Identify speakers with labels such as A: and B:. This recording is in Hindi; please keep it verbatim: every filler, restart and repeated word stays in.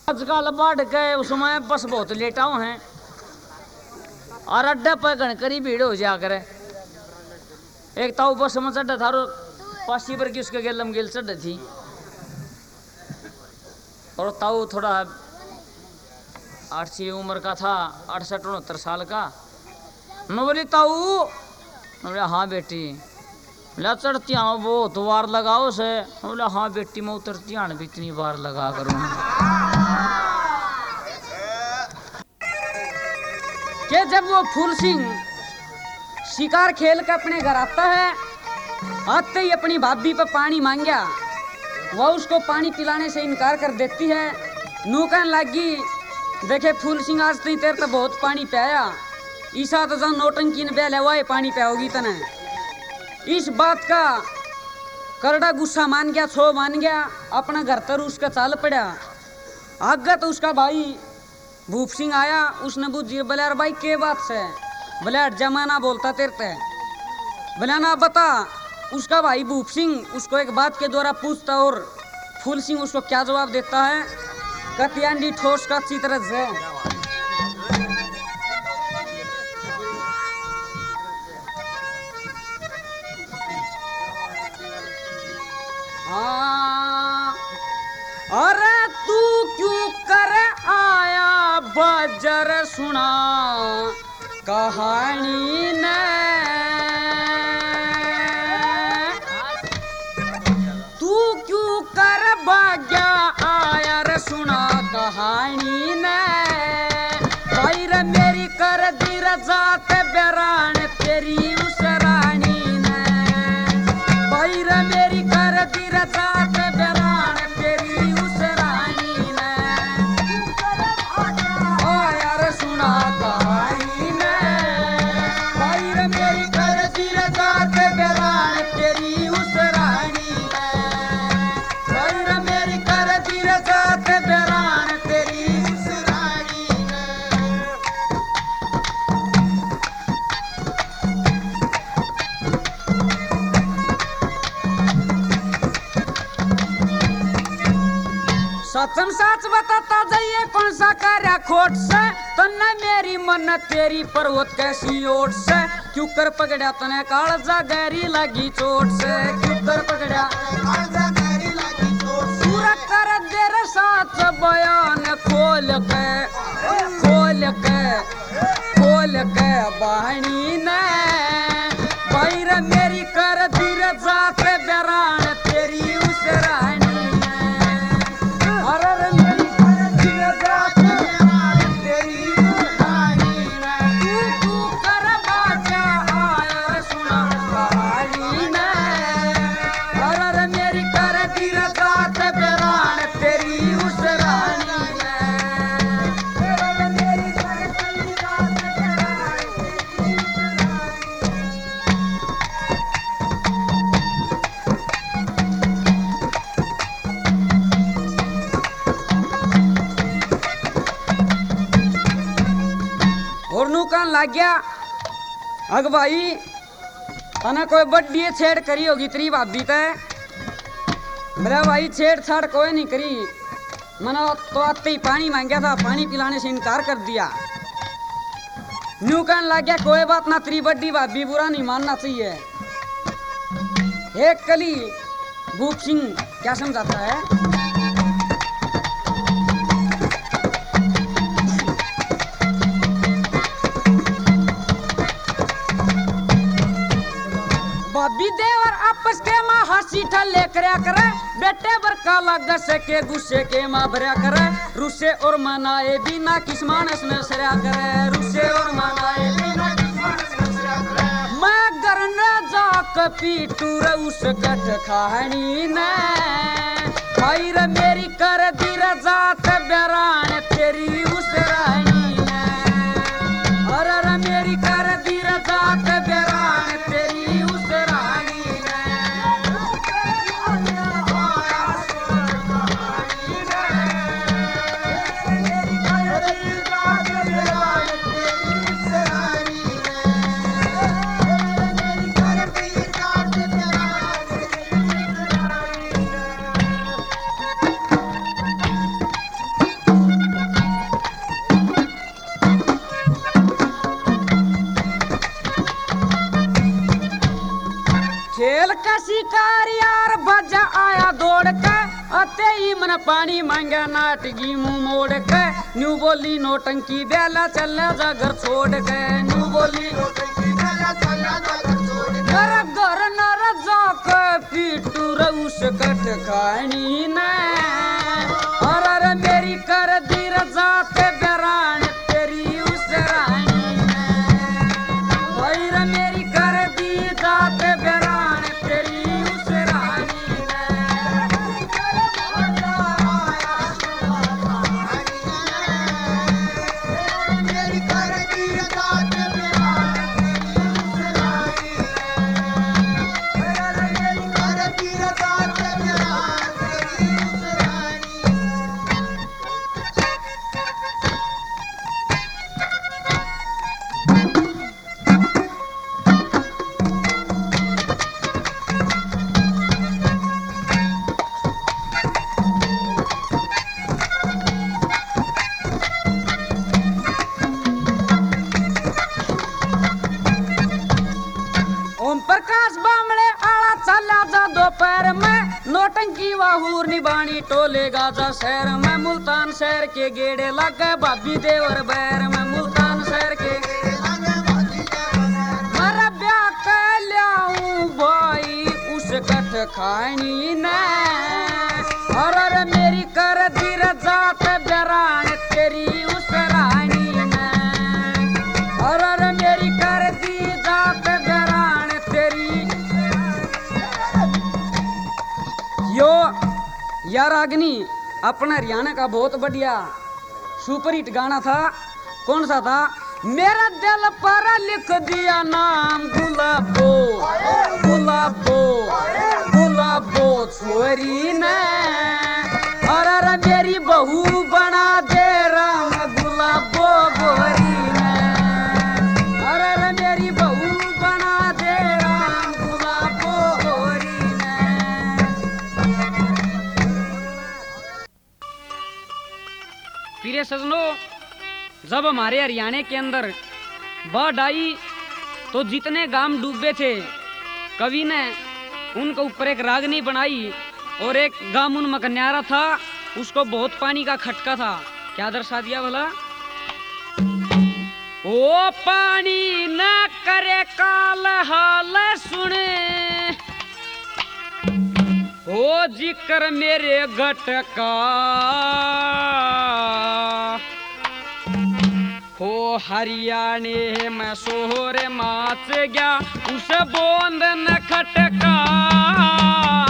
A: आजकल बढ़ गए उसमें बस बहुत लेटाओ हैं और अड्डे पर घनकरी भीड़ हो जा करे। एक ताऊ बस में चढ़ा थारो पासी पर की उसके गेलम गेल चढ़ थी और ताऊ थोड़ा आठ सी उम्र का था, अड़सठ उनहत्तर साल का। मैं बोली ताऊ, मैं बोला हाँ बेटी। बोला चढ़ती हाँ बहुत बार लगाओ से। मैं बोला हाँ बेटी मैं उतरती हाँ भी इतनी बार लगा करूँ कि जब वो फूल सिंह शिकार खेल कर अपने घर आता है, आते ही अपनी भाभी पे पानी मांगा, वह उसको पानी पिलाने से इनकार कर देती है। नू कहने लगी देखे फूल सिंह आज तई तेरे तो बहुत पानी पिया, ईसा तो जहाँ नोटंकी ने बेल है पानी पियाओगी तने। इस बात का करड़ा गुस्सा मान गया, छो मान गया, अपना घर तर उसका चाल पड़ा। आगे तो उसका भाई भूप सिंह आया, उसने बुझी बोले यार भाई के बात से। बोले जमाना बोलता तेरे ते। बोले ना बता। उसका भाई भूप सिंह उसको एक बात के द्वारा पूछता और फूल सिंह उसको क्या जवाब देता है, कतियांडी ठोस का अच्छी तरह से। हाँ अरे तू क्यों कर आया बजर सुना कहानी ने, तू क्यों कर भाग्या आया रे सुना कहानी ने। भाई रे मेरी कर दी रजात बेरान तेरी उस रानी ने। भाई रे मेरी कर दी रजात बेरान तेरी उस रानी ने। आया रे सुना कहानी ने। भाई रे मेरी कर दी रजात बेरान तेरी उस रानी ने। भाई रे मेरी कर दी रजात बेरान तेरी उस रानी ने। सचम साच बताता जाइए कौन सा कार्या खोट से, तन्ने मेरी मन तेरी पर्वत कैसी ओट से। क्यों कर पकड़ा तने कालजा गहरी लगी चोट से। क्यों कर पकड़ा कालजा गहरी लगी चोट से। पूरा कर दे रे साच बयान खोल के खोल के खोल के बहनी ने। भाई रे मेरी कर दी रे जात बेरान तेरी उस रानी। लग गया अग भाई तने कोई बड्डी छेड़ करी होगी तेरी भाभी ते। मेरा भाई छेड़छाड़ कोई नहीं करी, मैंने तो आते ही पानी मांगा था, पानी पिलाने से इनकार कर दिया। न्यू कहने लग गया कोई बात ना तेरी बड्डी भाभी, बुरा नहीं मानना चाहिए। एक कली भूप सिंह क्या समझाता है, भाभी देवर आपस के माँ हंसी ठल्ले करया करे, बेटे बर काला गसे के गुस्से के माँ भरया करे। रुसे और मनाए बिना किस मानस में सरया करे। रुसे और मनाए बिना किस मानस में सरया करे। मैं घर न जाक पीटू रे उस गठ खानी ने। भाई रे मेरी कर दी रे जात बेरान तेरी उस रानी ने। अरे रे मेरी कर दी रे जात बेरान तेरी उस रानी ने। शिकार यार बजा आया दौड़ के अते ही मन पानी मांगा नाटगी मुंह मोड़ के न्यू बोली नोटंकी बेला चल जा घर छोड़ के न्यू बोली नोटंकी बेला चल जा घर छोड़ के घर घर नर जाके पीटू रउस कट खानी ने और अरे मेरी कर दी रजाते बेरान तेरी उस रानी ने भाई रे मेरी कर दी जाते बेरान तेरी उस रानी मेरी कर दी जाते बेरान तेरी उस रानी मेरी कर दी जाते बेरान तेरी उस रानी ओम प्रकाश बामणे आला चला जा दोपहर में नोटंकी वाहूर निबाणी टोलेगा जा शहर में मुल्तान शहर के गेड़े लगे भाभी देवर बैर में मुल्तान शहर के मर ब्याह कर लियाऊं भाई उस कट खानी ने और अरे मेरी कर दी रजात बेरान तेरी उस रानी ने और अरे मेरी कर दी जात बेरान तेरी यो यार रागनी अपना हरियाणा का बहुत बढ़िया सुपर हिट गाना था। कौन सा था? मेरा दिल पर लिख दिया नाम गुलाबो गुलाबो गुलाबो छोरी ने और अरे मेरी बहू बना दे राम गुलाबो गोरी ने और अरे मेरी बहू बना दे राम गुलाबो गोरी ने। प्रिय सजनों, जब हमारे हरियाणा के अंदर बाढ़ आई तो जितने गांव डूबे थे कवि ने उनके ऊपर एक रागनी बनाई और एक गांव उन मकन्यारा था उसको बहुत पानी का खटका था। क्या दर्शा दिया भला? ओ पानी न करे काल हाल सुने ओ जिक्र मेरे घटका हो हरियाणे में सोहरे माच गया उस बोंद न खटका